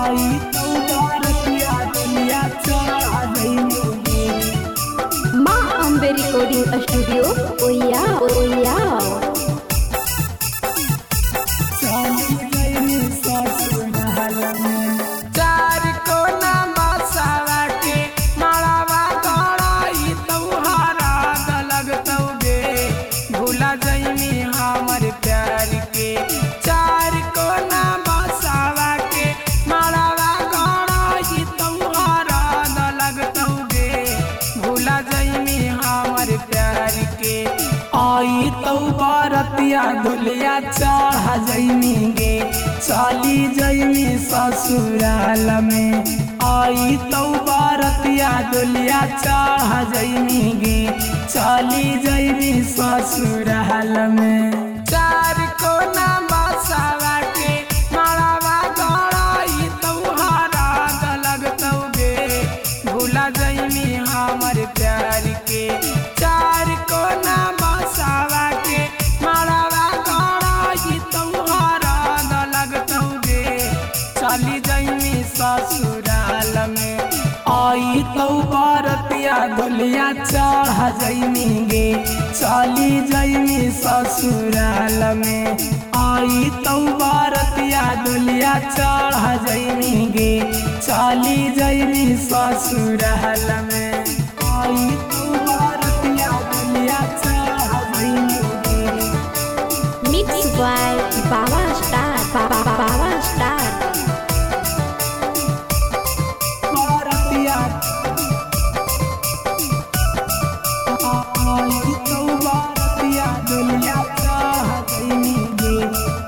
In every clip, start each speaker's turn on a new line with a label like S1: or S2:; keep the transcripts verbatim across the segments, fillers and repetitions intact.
S1: आई तो बारतिया दुनिया चढ़ा जइमी
S2: माँ अम्बे रिकॉर्डिंग स्टूडियो ओया ओया
S1: चली जइमी ससुराल में।
S3: चार कोना बसावा के मड़ावा गड़ाई तोहरा गलग तौगे भूला जइमी हमर प्यार के। चार कोना बसावा के मड़ावा गड़ाई तोहरा गलग तौगे भूला जइमी हमर प्यार के।
S1: आई तो बारतिया दुलिया चढ़ा जइमी गे चली जइमी ससुराल में। आई तो बारतिया दुलिया चढ़ा जइमी गे चली जइमी ससुराल में।
S3: चार कोना बसावा के मड़ावा गड़ाई तोहरा गलग तौगे भूला जइमी हमर प्यार के। चार कोना बसावा के मड़ावा गड़ाई तोहरा गलग तौगे चली जइमी ससुराल में।
S1: आई तो बारतिया दुलिया चढ़ा जइमी गे चली जइमी ससुराल में। आई तो बारतिया दुलिया चढ़ा जइमी गे चली जइमी ससुराल में। आई तो बारतिया दुलिया चढ़ा जइमी गे।
S2: मिक्स बाय बाबा स्टार बाबा बाबा स्टार
S1: बारतिया आई तो बारतिया दुलिया चढ़ा जइमी गे।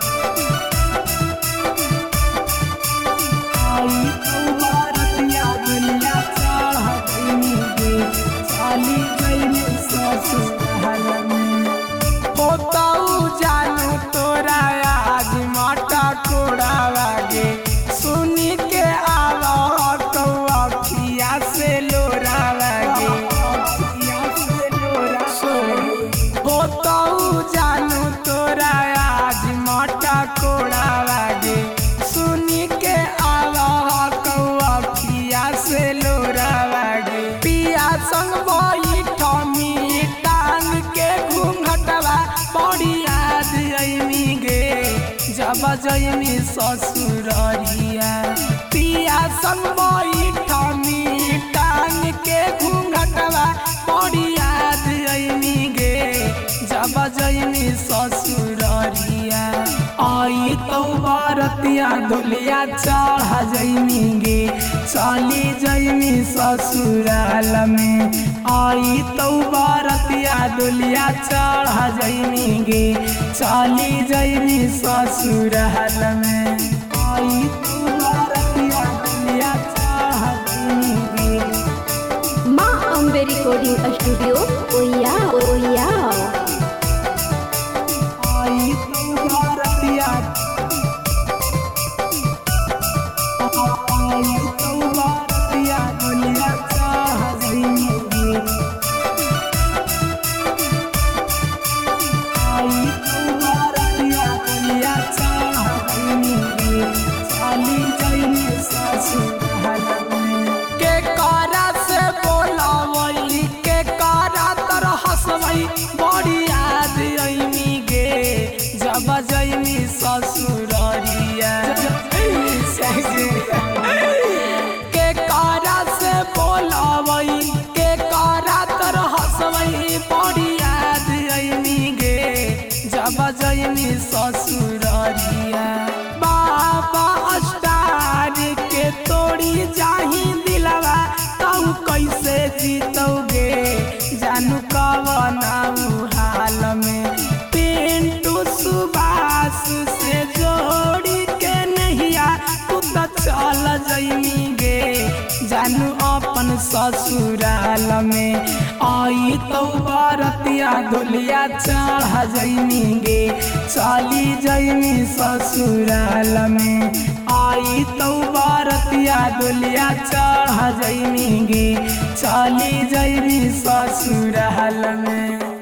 S1: आई तो बारतिया दुलिया चढ़ा जइमी गे चली जइमी ससुराल में।
S3: होताऊ जानू तोरा आज माटा कोड़ावा गे सुनी के आवा तो अखिया से लोरावा गे। होताऊ जानू तोरा आज माटा कोड़ावा गे सुनी के आवा तो अखिया से लोरावा गे। पिया संग बैठमी टांग के घूंघटवा बड़ी याद अइमी गे जब जइमी ससुररिया। पिया संग बैठमी टांग के घूंघटवा बड़ी याद अइमी गे जब जइमी ससुररिया।
S1: आई तो बारतिया दुलिया चढ़ा जइमी गे चली जइमी ससुराल में। आई तो बारतिया दुलिया चढ़ा जइमी गे चली जइमी ससुराल में। आई तो बारतिया दुलिया चढ़ा जइमी गे।
S2: माँ अम्बे रिकॉर्डिंग स्टूडियो ओया ओया
S1: आई तो बारतिया आई तो बारतिया दुलिया चढ़ा जइमी गे। आई तो बारतिया दुलिया चढ़ा जइमी गे चली जइमी ससुराल में।
S3: के कारा से बोलावली के कारा तर हंसवई बड़ी याद अइमी गे जब जइमी ससुररिया। के कारा से बोलावई के कारा तर हंसवई बड़ी याद अइमी गे जब जइमी ससुररिया। बाबा स्टार के तोड़ी जाही दिलवा तू कैसे जीतोगे जानू कवना हाल में। पिंटू सुभाष से जोड़ी के नहिया तू तो चल जइमी गे जानू अपन ससुराल में। आई तो बारतिया दुलिया चढ़ा जइमी गे चली जइमी ससुराल में। आई तो बारतिया दुलिया चढ़ा जइमी गे चली जइमी ससुराल में।